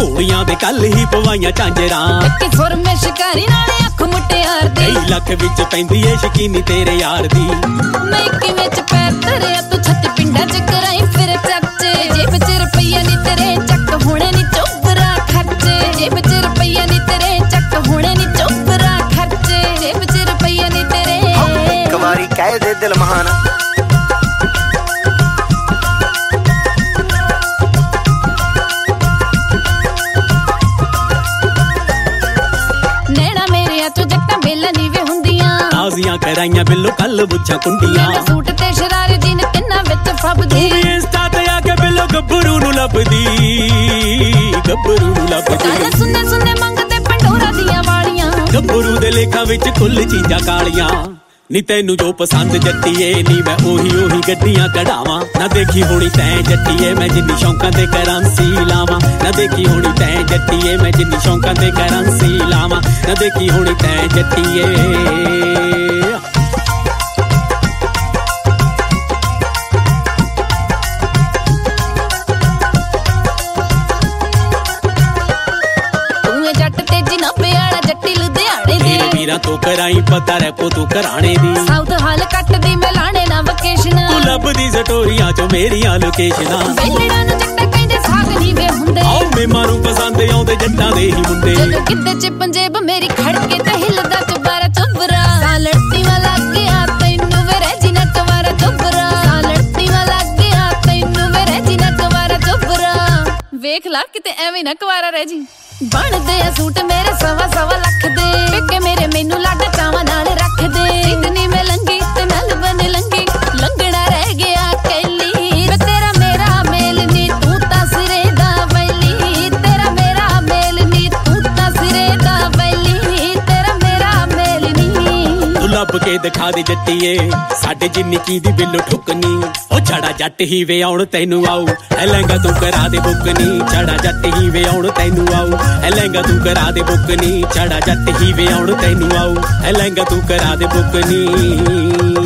ਘੋੜੀਆਂ ਦੇ ਕੱਲ ਹੀ ਪਵਾਈਆਂ ਝਾਂਜਰਾਂ ਕਿ ਸੁਰ ਮੈਂ ਸ਼ਿਕਾਰੀ ਨਾਲੇ ਅੱਖ ਮੁਟਿਆਰ ਦੀ ਕਈ ਲੱਖ ਵਿੱਚ ਪੈਂਦੀ ਏ ਸ਼ਕੀਨੀ ਤੇਰੇ ਯਾਰ ਦੀ ਮੈਂ ਕਿਵੇਂ ਚ ਪੈਰ ਧਰਿਆ ਤੂੰ ਛੱਤ ਪਿੰਡਾਂ ਚ ਕਰਾਈ ਫਿਰ ਚਾਚੇ ਜੇਬ ਚ ਰੁਪਈਆ ਨੀ ਤੇਰੇ ਚੱਕ ਹੋਣੇ ਨੀ ਚੋਬਰਾ ਖਰਚੇ ਜੇਬ ਚ ਰੁਪਈਆ ਨੀ ਤੇਰੇ ਚੱਕ ਹੋਣੇ ਨੀ ਚੋਬਰਾ ਖਰਚੇ ਜੇਬ ਚ ਰੁਪਈਆ ਨੀ ਤੇਰੇ ਇੱਕ ਵਾਰੀ ਕਹਿ ਦੇ ਦਿਲ ਮਹਾਨ ਤਾਜ਼ੀਆਂ ਕਰਾਈਆਂ ਬਿੱਲੋ ਕੱਲ ਬੁੱਝਾਂ ਕੁੰਡੀਆਂ ਸੂਟ ਤੇ ਸ਼ਰਾਰੇ ਦੀ ਨੇ ਤਿੰਨਾਂ ਵਿੱਚ ਫੱਬਦੀ ਤੂੰ ਵੀ ਇੰਸਟਾ ਤੇ ਆ ਕੇ ਬਿੱਲੋ ਗੱਭਰੂ ਨੂੰ ਲੱਭਦੀ ਗਾਣੇ ਸੁਣਨੇ ਸੁਣਨੇ ਮੰਗਦੇ ਪੰਡੋਰਾ ਦੀਆਂ ਵਾਲੀਆਂ ਗੱਭਰੂ ਦੇ ਲੇਖਾਂ ਵਿੱਚ ਕੁੱਲ ਚੀਜ਼ਾਂ ਕਾਲੀਆਂ ਨੀ ਤੈਨੂੰ ਜੋ ਪਸੰਦ ਜੱਟੀਏ ਨੀ ਮੈਂ ਉਹੀ ਗੱਡੀਆਂ ਕਢਾਵਾਂ ਨਾ ਦੇਖੀ ਹੋਣੀ ਤੈਂ ਜੱਟੀਏ ਮੈਂ ਜਿੰਨੀ ਸ਼ੌਂਕਾਂ ਤੇ ਕਰੰਸੀ ਲਾਵਾਂ ਨਾ ਦੇਖੀ ਹੋਣੀ ਤੈਂ ਜੱਟੀਏ ਮੈਂ ਜਿੰਨੀ ਸ਼ੌਂਕਾਂ ਤੇ ਕਰੰਸੀ ਲਾਵਾਂ ਨਾ ਦੇਖੀ ਹੋਣੀ ਤੈਂ ਜੱਟੀਏ ਤੂੰ ਕਰਾਈ ਪਤਾ ਰੈਪੋ ਤੂੰ ਘਰਾਣੇ ਦੀ ਸਾਊਥ ਹਾਲ ਕੱਟਦੀ ਮੈਂ ਲਾਣੇ ਨਾ ਵਕੇਸ਼ਨ ਤੂੰ ਲੱਭਦੀ ਸਟੋਰੀਆਂ ਚੋਂ ਮੇਰੀਆਂ ਲੋਕੇਸ਼ਨਾਂ ਵੇਲੜਾਂ ਨੂੰ ਜੱਟਾਂ ਕਹਿੰਦੇ ਸਾਗ ਨਹੀਂ ਵੇ ਹੁੰਦੇ ਆਓ ਮੇਮਾਰੂ ਪਸੰਦ ਆਉਂਦੇ ਜੱਟਾਂ ਦੇ ਹੀ ਮੁੰਡੇ ਜਦੋਂ ਕਿੱਦੇ ਚ ਪੰਜੇਬ ਮੇਰੀ ਖੜਕੇ ਤੇ ਹਿਲਦਾ ਚੁਬਾਰਾ ਚੁਬਰਾ ਸਾਲੜਤੀ ਵਾਲਾ ਗਿਆ ਤੈਨੂੰ ਵੇ ਰਹਿ ਨਾ ਕਵਾਰਾ ਚੁਬਰਾ ਸਾਲੜਤੀ ਵਾਲਾ ਗਿਆ ਤੈਨੂੰ ਵੇ ਰਹਿ ਨਾ ਕਵਾਰਾ ਚੁਬਰਾ ਵੇਖ ਲਾ ਕਿਤੇ ਐਵੇਂ ਨਾ ਕਵਾਰਾ ਰਹਿ ਜੀ ਬਣਦੇ ਆ ਸੂਟ ਮੇਰੇ ਸਵਾ ਲੱਖ ਦੇ ਪਿੱਕੇ ਮੇਰੇ ਮੈਨੂੰ ਲੱਡ ਚਾਵਾਂ ਨਾਲ ਰੱਖਦੇ ਸਿੱਧਨੀ ਮੈਂ ਲੰਗੀ ਤੇ ਮੈਲਬਨ ਲੰਗੀ ਲੰਗਣਾ ਰਹਿ ਗਿਆ ਕੈਲੀ ਵੇ ਤੇਰਾ ਮੇਰਾ ਮੇਲ ਨੀ ਤੂੰ ਤਾਂ ਸਿਰੇ ਦਾ ਵੈਲੀ ਤੇਰਾ ਮੇਰਾ ਮੇਲ ਨੀ ਤੂੰ ਤਾਂ ਸਿਰੇ ਦਾ ਵੈਲੀ ਤੇਰਾ ਮੇਰਾ ਮੇਲ ਨੀ ਤੂੰ ਲੱਭ ਕੇ ਦਿਖਾ ਦੇ ਜੱਟੀਏ ਸਾਡੇ ਜਿੰਨੀ ਕੀ ਦੀ ਬਿੱਲੋ ਠੁਕਨੀ ਉਹ ਛੜਾ ਜੱਟ ਹੀ ਵੇ ਆਉਣ ਤੈਨੂੰ ਆਊ ਐ ਲਹਿੰਗਾ ਤੂੰ ਕਰਾ ਦੇ ਬੁੱਕਨੀ ਛੜਾ ਜੱਟ ਹੀ ਵੇ ਆਉਣ ਤੈਨੂੰ ਆਊ ਐ ਲਹਿੰਗਾ ਤੂੰ ਕਰਾ ਦੇ ਬੁੱਕਨੀ ਛੜਾ ਜੱਟ ਹੀ ਵੇ ਆਉਣ ਤੈਨੂੰ ਆਊ ਐ ਲਹਿੰਗਾ ਤੂੰ ਕਰਾ ਦੇ ਬੁੱਕਨੀ